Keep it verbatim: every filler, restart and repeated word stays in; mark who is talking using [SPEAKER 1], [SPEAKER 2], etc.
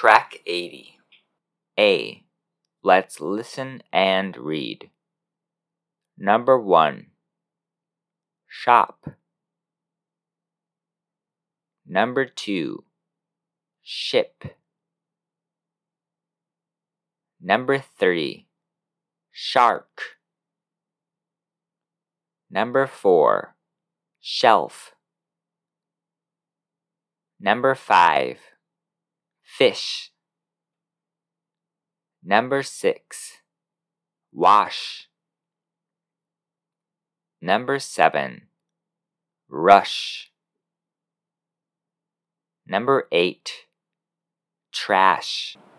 [SPEAKER 1] Track eighty. A. Let's listen and read. Number one. Shop. Number two. Ship. Number three. Shark. Number four. Shelf. Number five. Fish. Number six. Wash. Number seven. Rush. Number eight. Trash.